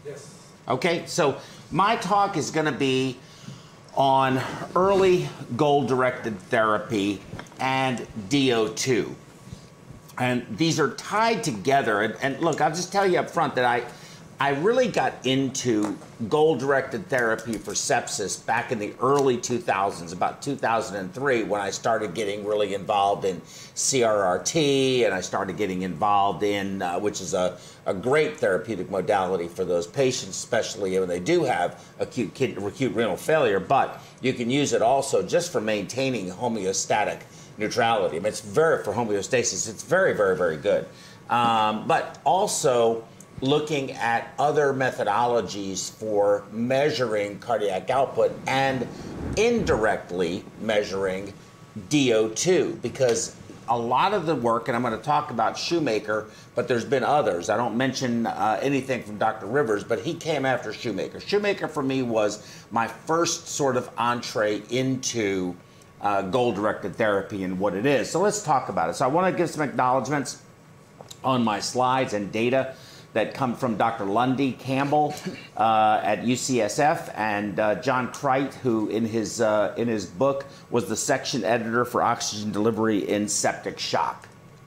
Yes. Okay, so my talk is going to be on early goal-directed therapy and DO2. And these are tied together. And look, I'll just tell you up front that I really got into goal-directed therapy for sepsis back in the early 2000s, about 2003, when I started getting really involved in CRRT, and I started getting involved in, which is a great therapeutic modality for those patients, especially when they do have acute renal failure, but you can use it also just for maintaining homeostatic neutrality. I mean, it's for homeostasis, it's very, very, very good. But also looking at other methodologies for measuring cardiac output and indirectly measuring DO2, because a lot of the work, and I'm going to talk about Shoemaker, but there's been others. I don't mention anything from Dr. Rivers, but he came after Shoemaker. Shoemaker for me was my first sort of entree into goal-directed therapy and what it is. So let's talk about it. So I want to give some acknowledgments on my slides and data that come from Dr. Lundy Campbell at UCSF, and John Crite, who in his book was the section editor for oxygen delivery in septic shock.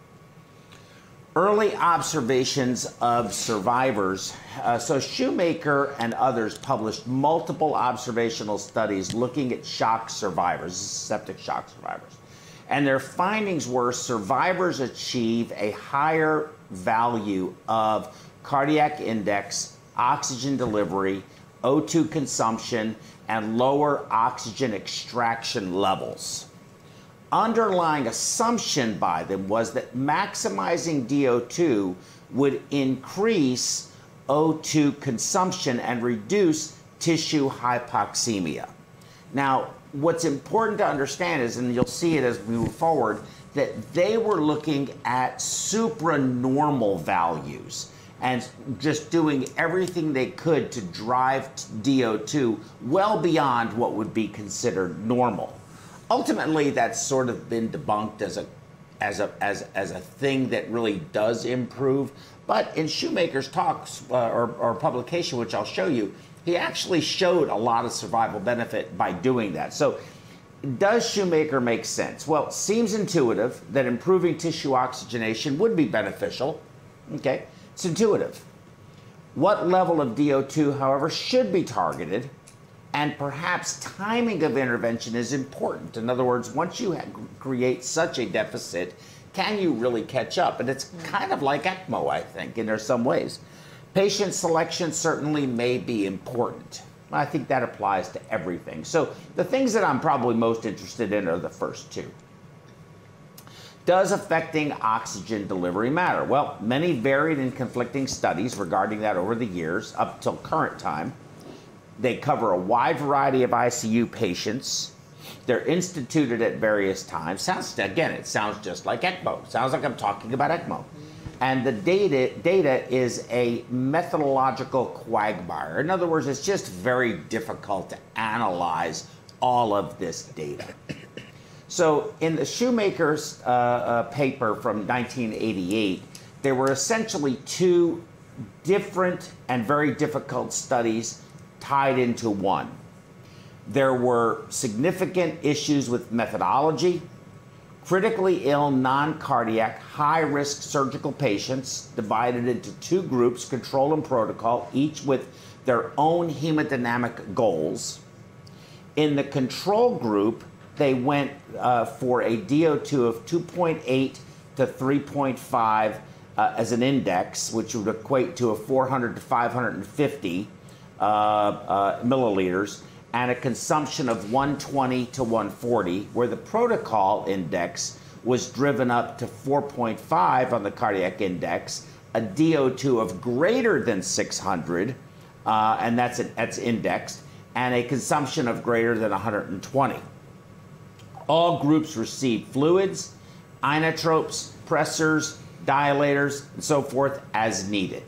Early observations of survivors. So Shoemaker and others published multiple observational studies looking at shock survivors, septic shock survivors. And their findings were survivors achieve a higher value of cardiac index, oxygen delivery, O2 consumption, and lower oxygen extraction levels. Underlying assumption by them was that maximizing DO2 would increase O2 consumption and reduce tissue hypoxemia. Now, what's important to understand is, and you'll see it as we move forward, that they were looking at supranormal values and just doing everything they could to drive DO2 well beyond what would be considered normal. Ultimately, that's sort of been debunked as a thing that really does improve. But in Shoemaker's talks or publication, which I'll show you, he actually showed a lot of survival benefit by doing that. So does Shoemaker make sense? Well, it seems intuitive that improving tissue oxygenation would be beneficial. Okay. It's intuitive. What level of DO2, however, should be targeted, and perhaps timing of intervention is important. In other words, once you create such a deficit, can you really catch up? And it's kind of like ECMO, I think, in some ways. Patient selection certainly may be important. I think that applies to everything. So the things that I'm probably most interested in are the first two. Does affecting oxygen delivery matter? Well, many varied and conflicting studies regarding that over the years, up till current time. They cover a wide variety of ICU patients. They're instituted at various times. It sounds just like ECMO. Sounds like I'm talking about ECMO. And the data is a methodological quagmire. In other words, it's just very difficult to analyze all of this data. So in the Shoemaker's paper from 1988, there were essentially two different and very difficult studies tied into one. There were significant issues with methodology. Critically ill, non-cardiac, high-risk surgical patients divided into two groups, control and protocol, each with their own hemodynamic goals. In the control group, they went for a DO2 of 2.8 to 3.5 as an index, which would equate to a 400 to 550 milliliters, and a consumption of 120 to 140, where the protocol index was driven up to 4.5 on the cardiac index, a DO2 of greater than 600, and that's indexed, and a consumption of greater than 120. All groups received fluids, inotropes, pressors, dilators, and so forth as needed.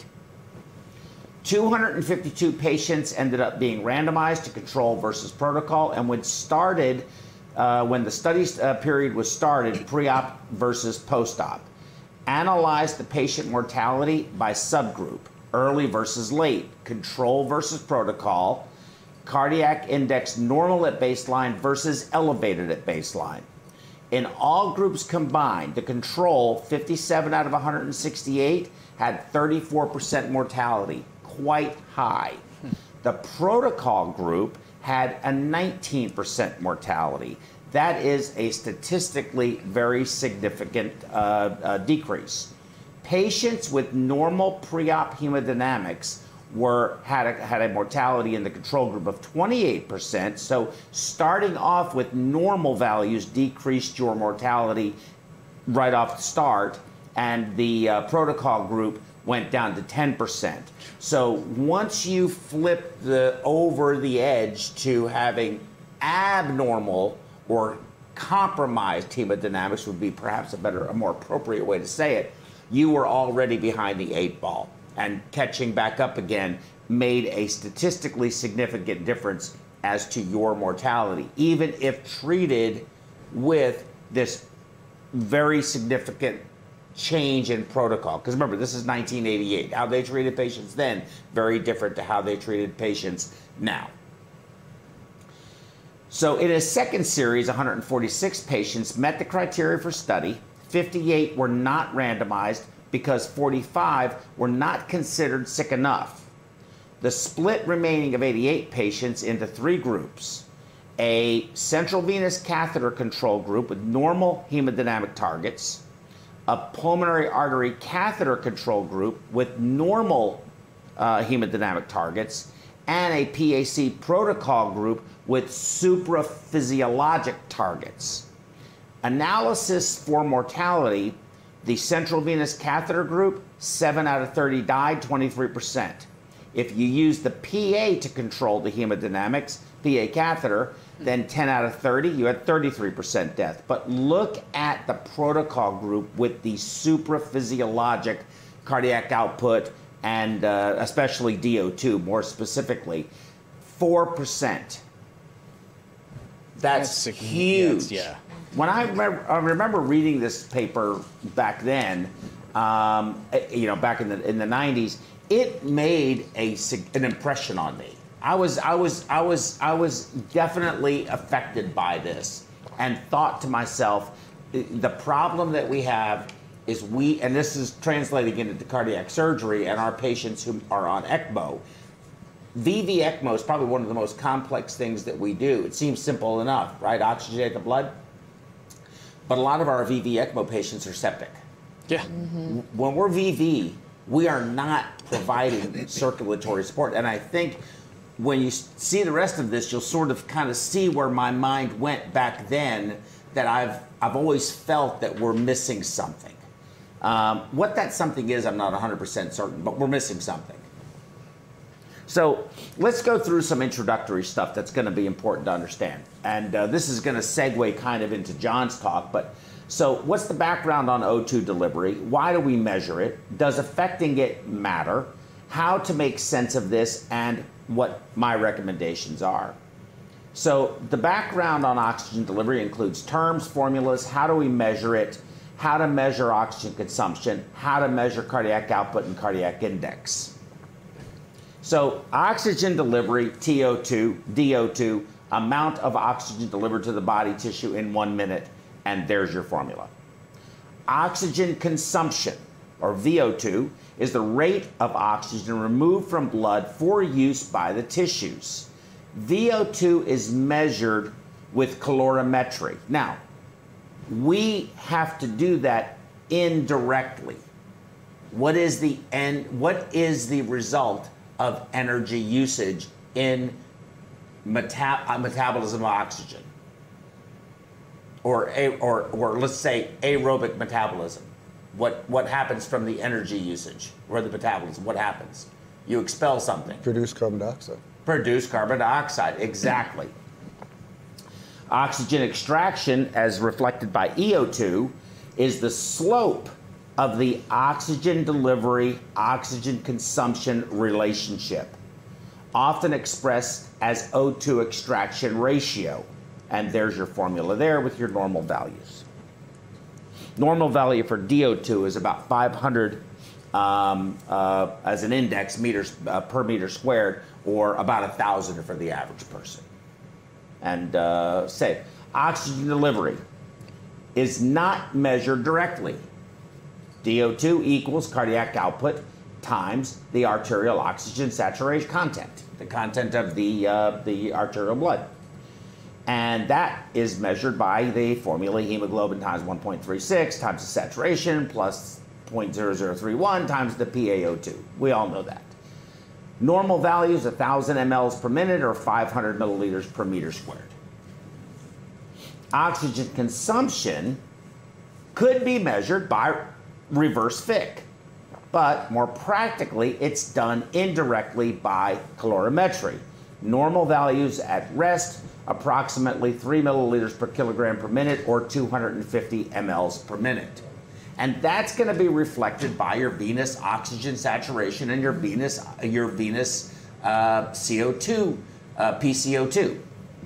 252 patients ended up being randomized to control versus protocol, and when the study period was started, pre-op versus post-op. Analyzed the patient mortality by subgroup, early versus late, control versus protocol, cardiac index normal at baseline versus elevated at baseline. In all groups combined, the control, 57 out of 168, had 34% mortality, quite high. The protocol group had a 19% mortality. That is a statistically very significant decrease. Patients with normal pre-op hemodynamics had a mortality in the control group of 28%. So starting off with normal values decreased your mortality right off the start, and the protocol group went down to 10%. So once you flip over the edge to having abnormal or compromised hemodynamics would be perhaps a more appropriate way to say it, you were already behind the 8 ball. And catching back up again made a statistically significant difference as to your mortality, even if treated with this very significant change in protocol. Because remember, this is 1988. How they treated patients then, very different to how they treated patients now. So in a second series, 146 patients met the criteria for study. 58 were not randomized because 45 were not considered sick enough. The split remaining of 88 patients into 3 groups: a central venous catheter control group with normal hemodynamic targets, a pulmonary artery catheter control group with normal hemodynamic targets, and a PAC protocol group with supraphysiologic targets. Analysis for mortality: the central venous catheter group, 7 out of 30 died, 23%. If you use the PA to control the hemodynamics, PA catheter, then 10 out of 30, you had 33% death. But look at the protocol group with the supraphysiologic cardiac output and especially DO2, more specifically, 4%. That's huge. Yeah. When I remember reading this paper back then, back in the 90s, it made an impression on me. I was definitely affected by this, and thought to myself, the problem that we have is and this is translating into cardiac surgery and our patients who are on ECMO. VV ECMO is probably one of the most complex things that we do. It seems simple enough, right? Oxygenate the blood. But a lot of our VV ECMO patients are septic. Yeah. Mm-hmm. When we're VV, we are not providing circulatory support. And I think when you see the rest of this, you'll sort of kind of see where my mind went back then, that I've always felt that we're missing something. What that something is, I'm not 100% certain, but we're missing something. So let's go through some introductory stuff that's going to be important to understand. And this is going to segue kind of into John's talk. But so what's the background on O2 delivery? Why do we measure it? Does affecting it matter? How to make sense of this, and what my recommendations are. So the background on oxygen delivery includes terms, formulas, how do we measure it, how to measure oxygen consumption, how to measure cardiac output and cardiac index. So oxygen delivery, TO2, DO2, amount of oxygen delivered to the body tissue in 1 minute, and there's your formula. Oxygen consumption, or VO2, is the rate of oxygen removed from blood for use by the tissues. VO2 is measured with calorimetry. Now, we have to do that indirectly. What is the result of energy usage in metabolism of oxygen, or let's say aerobic metabolism? What happens from the energy usage or the metabolism? What happens? You expel something. Produce carbon dioxide. Produce carbon dioxide, exactly. Oxygen extraction, as reflected by EO2, is the slope of the oxygen delivery, oxygen consumption relationship, often expressed as O2 extraction ratio. And there's your formula there with your normal values. Normal value for DO2 is about 500 as an index meters per meter squared, or about 1,000 for the average person. And safe. Oxygen delivery is not measured directly. DO2 equals cardiac output times the arterial oxygen saturation content, the content of the arterial blood. And that is measured by the formula hemoglobin times 1.36 times the saturation plus 0.0031 times the PaO2. We all know that. Normal values, 1,000 mLs per minute or 500 milliliters per meter squared. Oxygen consumption could be measured by reverse Fick, but more practically, it's done indirectly by calorimetry. Normal values at rest, approximately 3 milliliters per kilogram per minute or 250 mLs per minute. And that's going to be reflected by your venous oxygen saturation and your venous CO2, PCO2.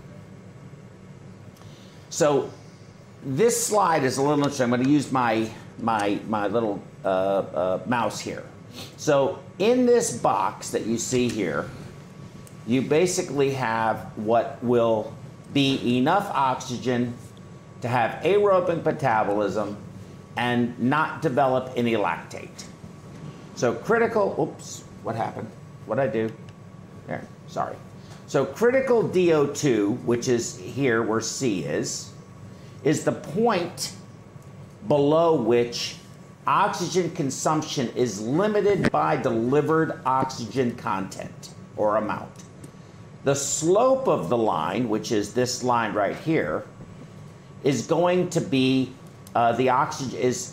So this slide is a little interesting. I'm going to use my little mouse here. So in this box that you see here, you basically have what will be enough oxygen to have aerobic metabolism and not develop any lactate. So critical, oops, what happened? What'd I do? There, sorry. So critical DO2, which is here where C is the point below which oxygen consumption is limited by delivered oxygen content or amount. The slope of the line, which is this line right here, is going to be the oxygen is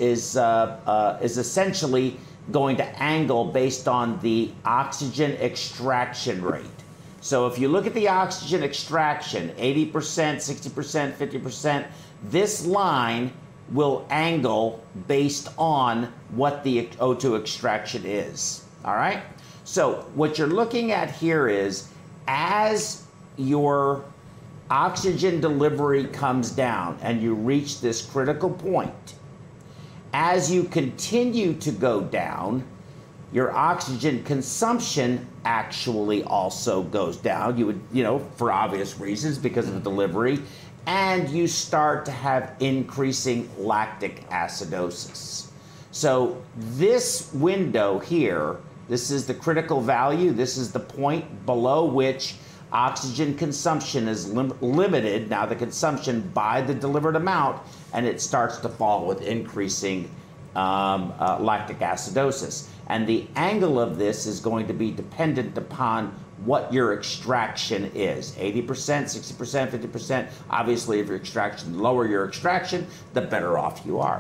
essentially going to angle based on the oxygen extraction rate. So if you look at the oxygen extraction, 80%, 60%, 50%, this line will angle based on what the O2 extraction is. All right? So what you're looking at here is as your oxygen delivery comes down and you reach this critical point, as you continue to go down, your oxygen consumption actually also goes down. You would, for obvious reasons because of the delivery, and you start to have increasing lactic acidosis. So this window here, this is the critical value. This is the point below which oxygen consumption is limited, now the consumption by the delivered amount, and it starts to fall with increasing lactic acidosis. And the angle of this is going to be dependent upon what your extraction is. 80%, 60%, 50%. Obviously, if your extraction, the lower your extraction, the better off you are.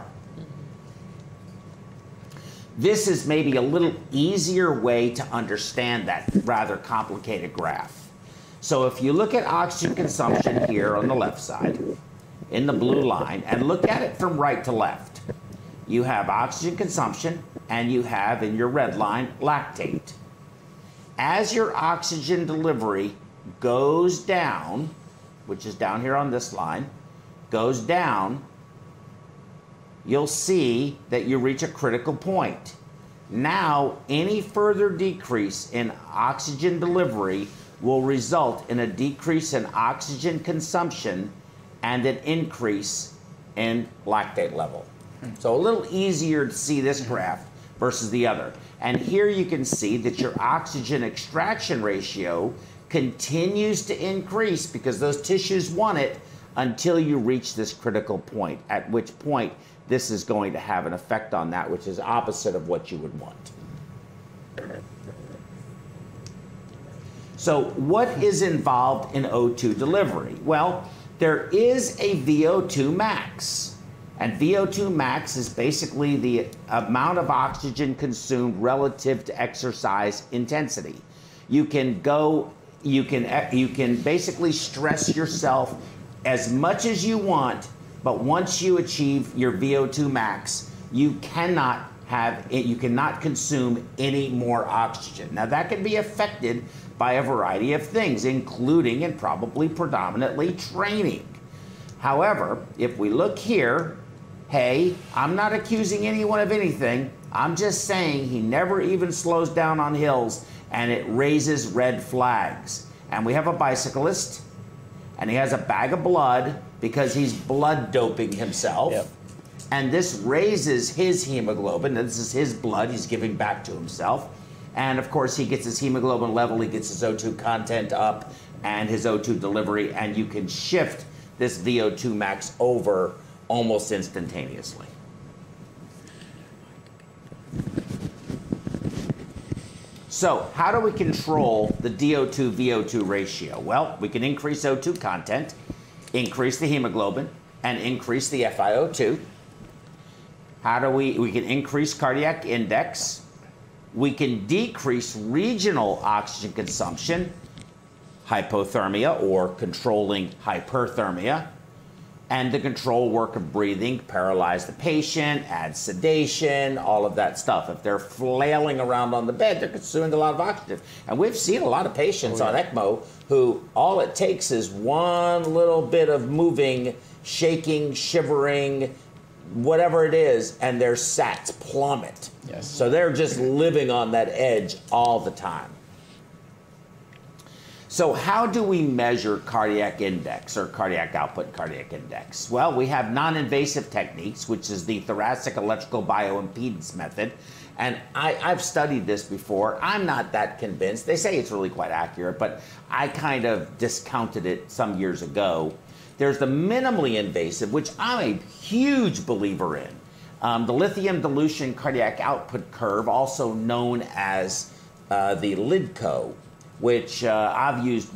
This is maybe a little easier way to understand that rather complicated graph. So if you look at oxygen consumption here on the left side, in the blue line, and look at it from right to left, you have oxygen consumption, and you have, in your red line, lactate. As your oxygen delivery goes down, which is down here on this line, goes down, you'll see that you reach a critical point. Now, any further decrease in oxygen delivery will result in a decrease in oxygen consumption and an increase in lactate level. So a little easier to see this graph versus the other. And here you can see that your oxygen extraction ratio continues to increase because those tissues want it until you reach this critical point, at which point this is going to have an effect on that, which is opposite of what you would want. So what is involved in O2 delivery? Well, there is a VO2 max. And VO2 max is basically the amount of oxygen consumed relative to exercise intensity. You can basically stress yourself as much as you want, but once you achieve your VO2 max, you cannot consume any more oxygen. Now that can be affected by a variety of things, including and probably predominantly training. However, if we look here, hey, I'm not accusing anyone of anything. I'm just saying he never even slows down on hills, and it raises red flags. And we have a bicyclist, and he has a bag of blood because he's blood doping himself. Yep. And this raises his hemoglobin. This is his blood he's giving back to himself. And of course, he gets his hemoglobin level, he gets his O2 content up, and his O2 delivery, and you can shift this VO2 max over almost instantaneously. So how do we control the DO2 VO2 ratio? Well, we can increase O2 content, increase the hemoglobin, and increase the FiO2. How do we can increase cardiac index. We can decrease regional oxygen consumption, hypothermia or controlling hyperthermia, and the control work of breathing, paralyze the patient, add sedation, all of that stuff. If they're flailing around on the bed, they're consuming a lot of oxygen. And we've seen a lot of patients on ECMO who all it takes is one little bit of moving, shaking, shivering, whatever it is, and their SATs plummet. Yes. So they're just living on that edge all the time. So how do we measure cardiac index or cardiac output cardiac index? Well, we have non-invasive techniques, which is the thoracic electrical bioimpedance method. And I've studied this before. I'm not that convinced. They say it's really quite accurate, but I kind of discounted it some years ago. There's the minimally invasive, which I'm a huge believer in. The lithium dilution cardiac output curve, also known as the LiDCO, which I've used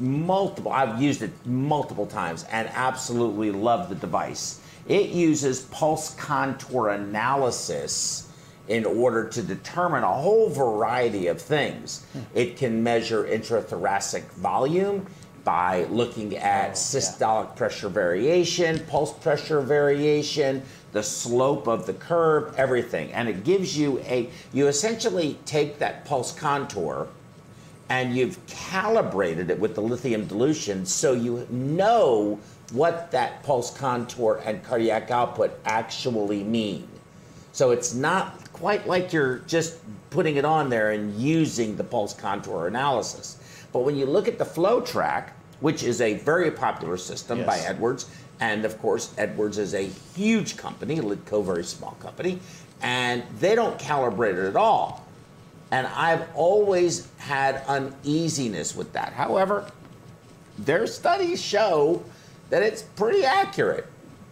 it multiple times and absolutely love the device. It uses pulse contour analysis in order to determine a whole variety of things. It can measure intrathoracic volume by looking at systolic pressure variation, pulse pressure variation, the slope of the curve, everything. And it gives you you essentially take that pulse contour and you've calibrated it with the lithium dilution so you know what that pulse contour and cardiac output actually mean. So it's not quite like you're just putting it on there and using the pulse contour analysis. But when you look at the FlowTrack, which is a very popular system by Edwards, and of course Edwards is a huge company, LiDCO very small company, and they don't calibrate it at all. And I've always had uneasiness with that. However, their studies show that it's pretty accurate.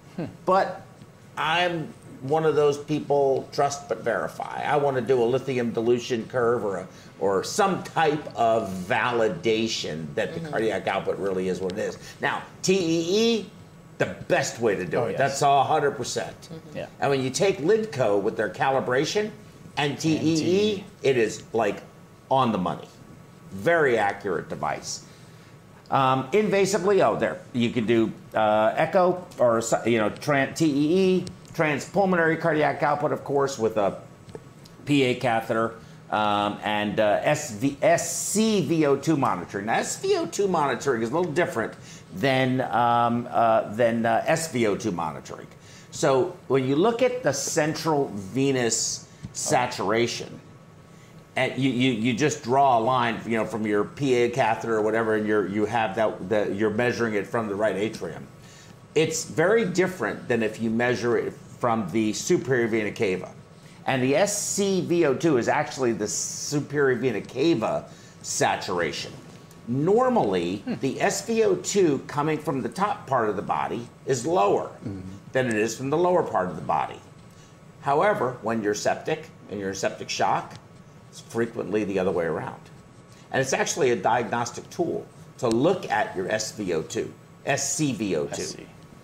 But I'm one of those people, trust but verify. I want to do a lithium dilution curve or some type of validation that the cardiac output really is what it is. Now, TEE, the best way to do it. That's all 100%. Yeah. And when you take LiDCO with their calibration and TEE, it is like on the money. Very accurate device. Invasively, there. You can do echo or, TEE, transpulmonary cardiac output, of course, with a PA catheter, and SCVO2 monitoring. Now, SVO2 monitoring is a little different than SVO2 monitoring. So when you look at the central venous saturation, and you just draw a line, from your PA catheter or whatever, and you have you're measuring it from the right atrium. It's very different than if you measure it from the superior vena cava. And the SCVO2 is actually the superior vena cava saturation. Normally, the SVO2 coming from the top part of the body is lower than it is from the lower part of the body. However, when you're septic and you're in septic shock, it's frequently the other way around. And it's actually a diagnostic tool to look at your SVO2, SCVO2.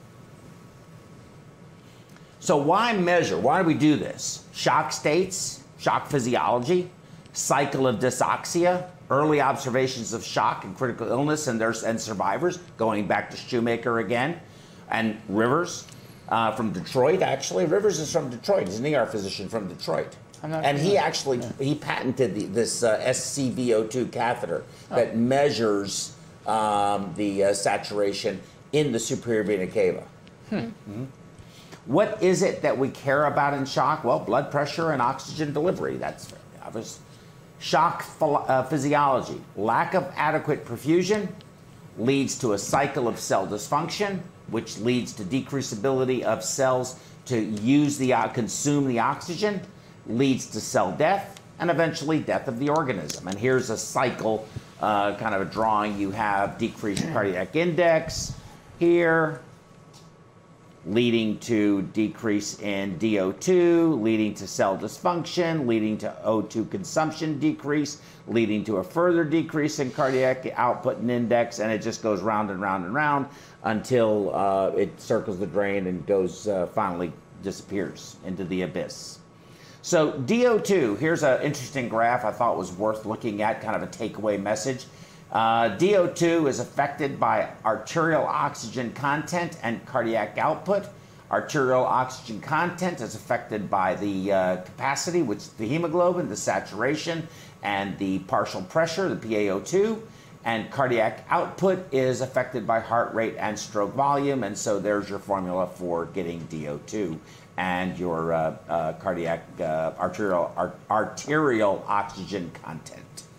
So why measure? Why do we do this? Shock states, shock physiology, cycle of dysoxia, early observations of shock and critical illness and survivors, going back to Shoemaker again, and Rivers from Detroit, actually. Rivers is from Detroit. He's an ER physician from Detroit. And he actually, he patented this SCVO2 catheter that measures the saturation in the superior vena cava. What is it that we care about in shock? Well, blood pressure and oxygen delivery. That's very obvious. Shock physiology. Lack of adequate perfusion leads to a cycle of cell dysfunction, which leads to decreased ability of cells to consume the oxygen, leads to cell death, and eventually death of the organism. And here's a cycle, kind of a drawing. You have decreased cardiac index here, leading to decrease in DO2, leading to cell dysfunction, leading to O2 consumption decrease, leading to a further decrease in cardiac output and index, and it just goes round and round and round until it circles the drain and goes, finally disappears into the abyss. So DO2, here's an interesting graph I thought was worth looking at, kind of a takeaway message. DO2 is affected by arterial oxygen content and cardiac output. Arterial oxygen content is affected by the capacity, which is the hemoglobin, the saturation, and the partial pressure, the PaO2. And cardiac output is affected by heart rate and stroke volume. And so there's your formula for getting DO2 and your arterial oxygen content.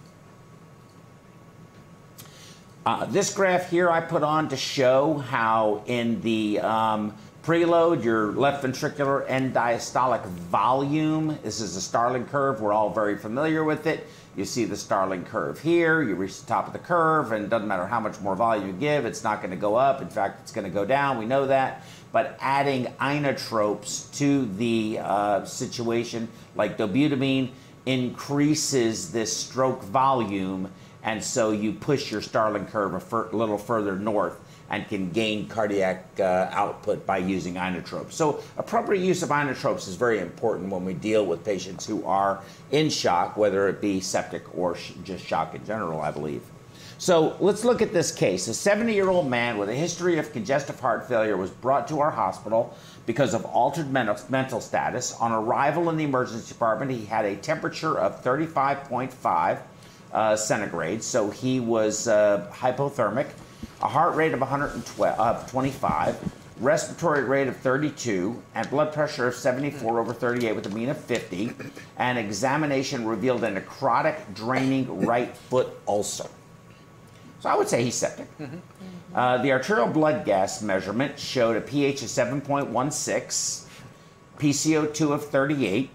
This graph here I put on to show how in the preload, your left ventricular end diastolic volume, this is the Starling curve, we're all very familiar with it. You see the Starling curve here, you reach the top of the curve, and it doesn't matter how much more volume you give, it's not going to go up. In fact, it's going to go down, we know that. But adding inotropes to the situation, like dobutamine, increases this stroke volume, and so you push your Starling curve a little further north and can gain cardiac output by using inotropes. So appropriate use of inotropes is very important when we deal with patients who are in shock, whether it be septic or just shock in general, I believe. So let's look at this case. A 70-year-old man with a history of congestive heart failure was brought to our hospital because of altered mental status. On arrival in the emergency department, he had a temperature of 35.5 centigrade, so he was hypothermic, a heart rate of 125, respiratory rate of 32, and blood pressure of 74/38 with a mean of 50, and examination revealed a necrotic draining right foot ulcer. So I would say he's septic. The arterial blood gas measurement showed a pH of 7.16, PCO2 of 38,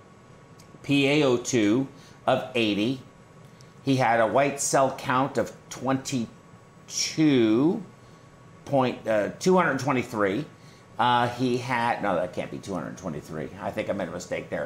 PaO2 of 80. He had a white cell count of 223. He had, no, that can't be 223. I think I made a mistake there.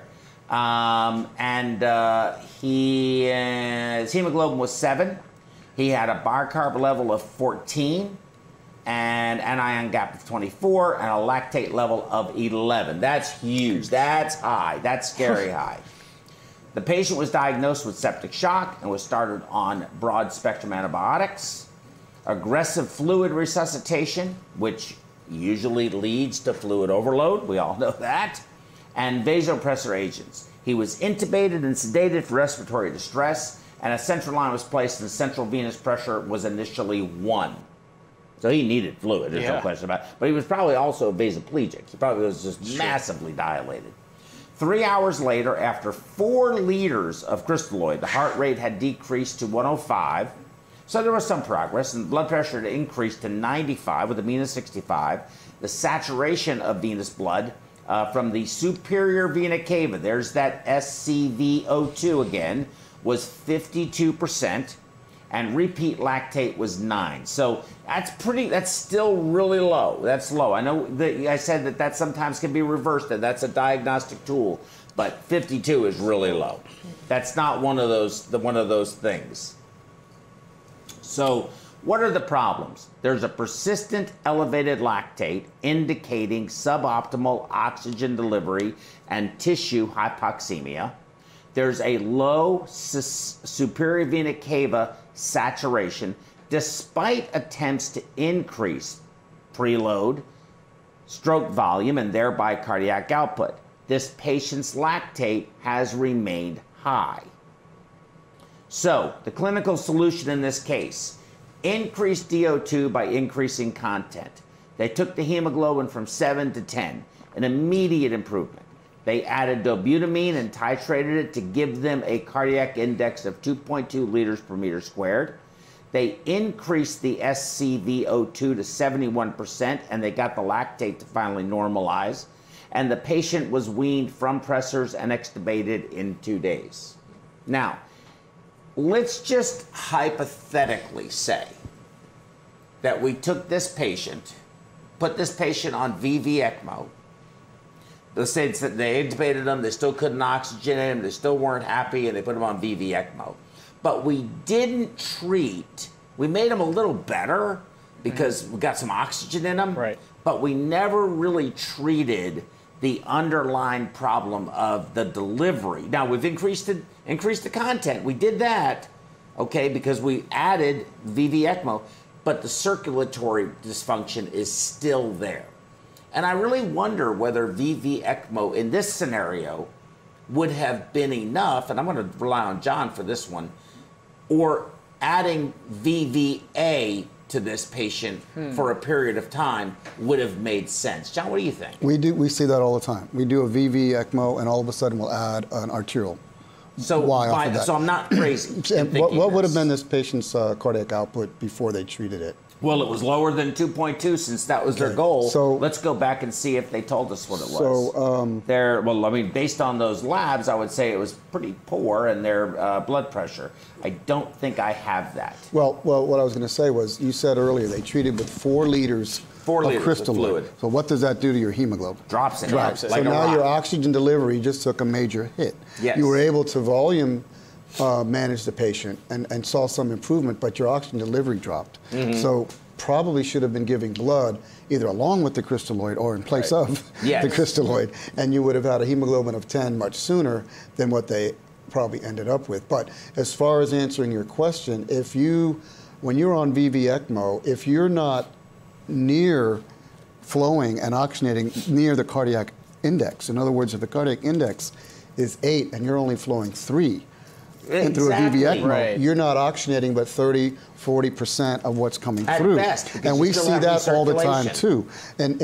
His hemoglobin was 7. He had a bicarb level of 14, and anion gap of 24, and a lactate level of 11. That's huge. That's high. That's scary high. The patient was diagnosed with septic shock and was started on broad-spectrum antibiotics, aggressive fluid resuscitation, which usually leads to fluid overload. We all know that, and vasopressor agents. He was intubated and sedated for respiratory distress, and a central line was placed, and central venous pressure was initially 1. So he needed fluid, there's no question about it. But he was probably also vasoplegic. He probably was just massively dilated. 3 hours later, after 4 liters of crystalloid, the heart rate had decreased to 105. So there was some progress, and blood pressure had increased to 95 with a mean of 65. The saturation of venous blood from the superior vena cava, there's that SCVO2 again, was 52%, and repeat lactate was 9. So that's still really low. That's low. I know that I said that sometimes can be reversed, and that's a diagnostic tool, but 52 is really low. That's not one of those things. So what are the problems? There's a persistent elevated lactate indicating suboptimal oxygen delivery and tissue hypoxemia. There's a low superior vena cava saturation despite attempts to increase preload, stroke volume, and thereby cardiac output. This patient's lactate has remained high. So the clinical solution in this case, increase DO2 by increasing content. They took the hemoglobin from 7 to 10. an immediate improvement. They added dobutamine and titrated it to give them a cardiac index of 2.2 liters per meter squared. They increased the SCVO2 to 71%, and they got the lactate to finally normalize. And the patient was weaned from pressors and extubated in 2 days. Now, let's just hypothetically say that we took this patient, put this patient on VV ECMO. Let's say that they intubated them, they still couldn't oxygenate him, they still weren't happy, and they put him on VV ECMO. But we didn't treat, we made him a little better because we got some oxygen in him, right. But we never really treated the underlying problem of the delivery. Now, we've increased the content. We did that, okay, because we added VV ECMO, but the circulatory dysfunction is still there. And I really wonder whether VV ECMO in this scenario would have been enough, and I'm going to rely on John for this one, or adding VVA to this patient for a period of time would have made sense. John, what do you think? We see that all the time. We do a VV ECMO, and all of a sudden we'll add an arterial. So, so I'm not crazy. And what would have been this patient's cardiac output before they treated it? Well, it was lower than 2.2 since that was their goal. So let's go back and see if they told us what it was. So well, I mean, based on those labs, I would say it was pretty poor in their blood pressure. I don't think I have that. Well, what I was going to say was, you said earlier they treated with 4 liters of crystalloid. Fluid. So what does that do to your hemoglobin? Drops it. Drops it. Like so now your oxygen delivery just took a major hit. Yes. You were able to volume manage the patient and saw some improvement, but your oxygen delivery dropped. So probably should have been giving blood either along with the crystalloid or in place of the crystalloid, and you would have had a hemoglobin of 10 much sooner than what they probably ended up with. But as far as answering your question, when you're on VV ECMO, if you're not near flowing and oxygenating near the cardiac index, in other words, if the cardiac index is 8 and you're only flowing 3, and through a VV ECMO, you're not oxygenating but 30, 40% of what's coming through. Best, and we see that all the time too. And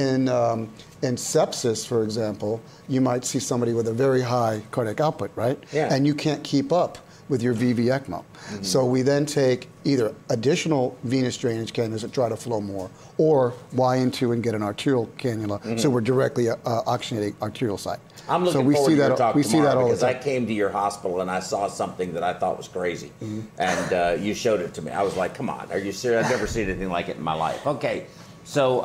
in sepsis, for example, you might see somebody with a very high cardiac output, right? Yeah. And you can't keep up with your VV ECMO. So we then take either additional venous drainage cannulas that try to flow more, or Y into and get an arterial cannula, so we're directly oxygenating arterial site. I'm looking forward to your talk tomorrow, because I time. came to your hospital and I saw something that I thought was crazy, and you showed it to me. I was like, "Come on, are you serious? I've never seen anything like it in my life." Okay, so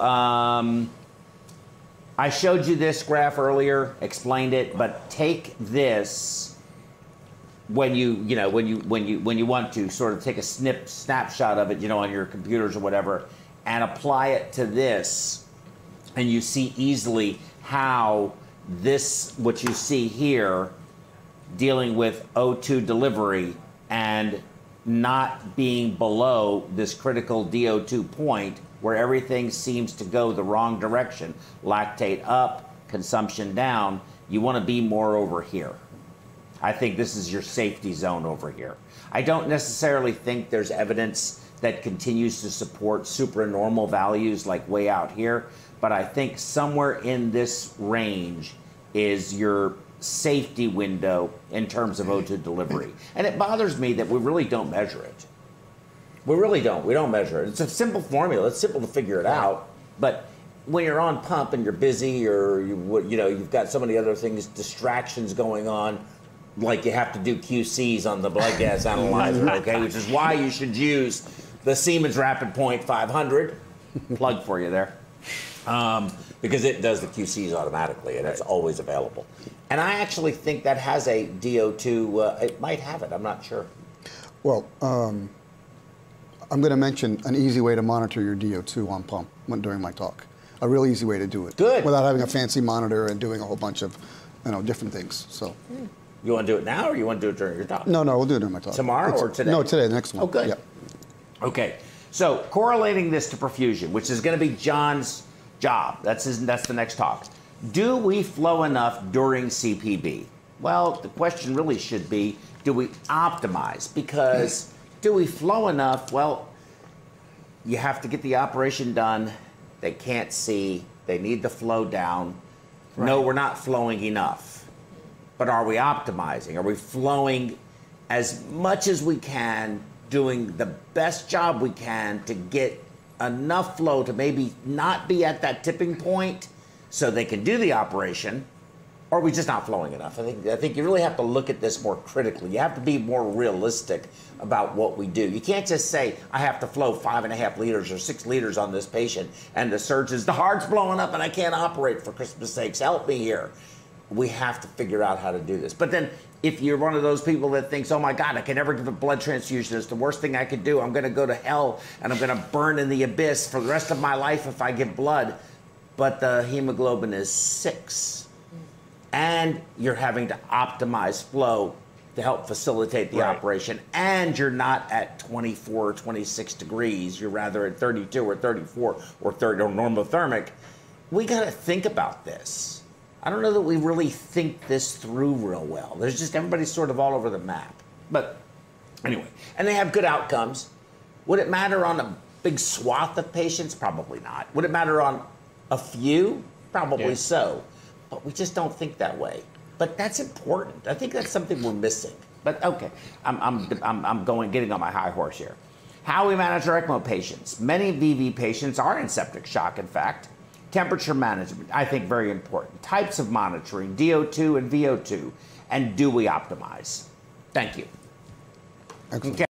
I showed you this graph earlier, explained it, but take this when you want to sort of take a snapshot of it, on your computers or whatever, and apply it to this, and you see easily how this, what you see here, dealing with O2 delivery and not being below this critical DO2 point where everything seems to go the wrong direction. Lactate up, consumption down. You want to be more over here. I think this is your safety zone over here. I don't necessarily think there's evidence that continues to support supranormal values like way out here, but I think somewhere in this range is your safety window in terms of O2 delivery. And it bothers me that we really don't measure it. We really don't. We don't measure it. It's a simple formula. It's simple to figure it out. But when you're on pump and you're busy, or you've got so many other things, distractions going on, like you have to do QCs on the blood gas analyzer, okay, which is why you should use the Siemens Rapid Point 500. Plug for you there. Because it does the QCs automatically, and it's always available. And I actually think that has a DO2, it might have it, I'm not sure. Well, I'm going to mention an easy way to monitor your DO2 on pump during my talk. A real easy way to do it. Good. Without having a fancy monitor and doing a whole bunch of different things. So. You want to do it now, or you want to do it during your talk? No, we'll do it during my talk. Tomorrow or today? No, today, the next one. Oh, good. Yep. Okay, so correlating this to perfusion, which is going to be John's job. That's the next talk. Do we flow enough during CPB? Well, the question really should be, do we optimize? Because do we flow enough? Well, you have to get the operation done. They can't see. They need the flow down. No, we're not flowing enough. But are we optimizing? Are we flowing as much as we can, doing the best job we can to get enough flow to maybe not be at that tipping point so they can do the operation, or are we just not flowing enough? I think you really have to look at this more critically. You have to be more realistic about what we do. You can't just say, I have to flow 5.5 liters or 6 liters on this patient, and the surgeon's, the heart's blowing up and I can't operate, for Christmas sakes, help me here. We have to figure out how to do this. But then if you're one of those people that thinks, oh my God, I can never give a blood transfusion, it's the worst thing I could do, I'm gonna go to hell and I'm gonna burn in the abyss for the rest of my life if I give blood, but the hemoglobin is 6. And you're having to optimize flow to help facilitate the operation, and you're not at 24 or 26 degrees, you're rather at 32 or 34 or 30 or normothermic. We gotta think about this. I don't know that we really think this through real well. There's just, everybody's sort of all over the map. But anyway, and they have good outcomes. Would it matter on a big swath of patients? Probably not. Would it matter on a few? Probably so. But we just don't think that way. But that's important. I think that's something we're missing. But okay, I'm getting on my high horse here. How we manage our ECMO patients. Many VV patients are in septic shock, in fact. Temperature management, I think very important. Types of monitoring, DO2 and VO2. And do we optimize? Thank you. Excellent. Okay.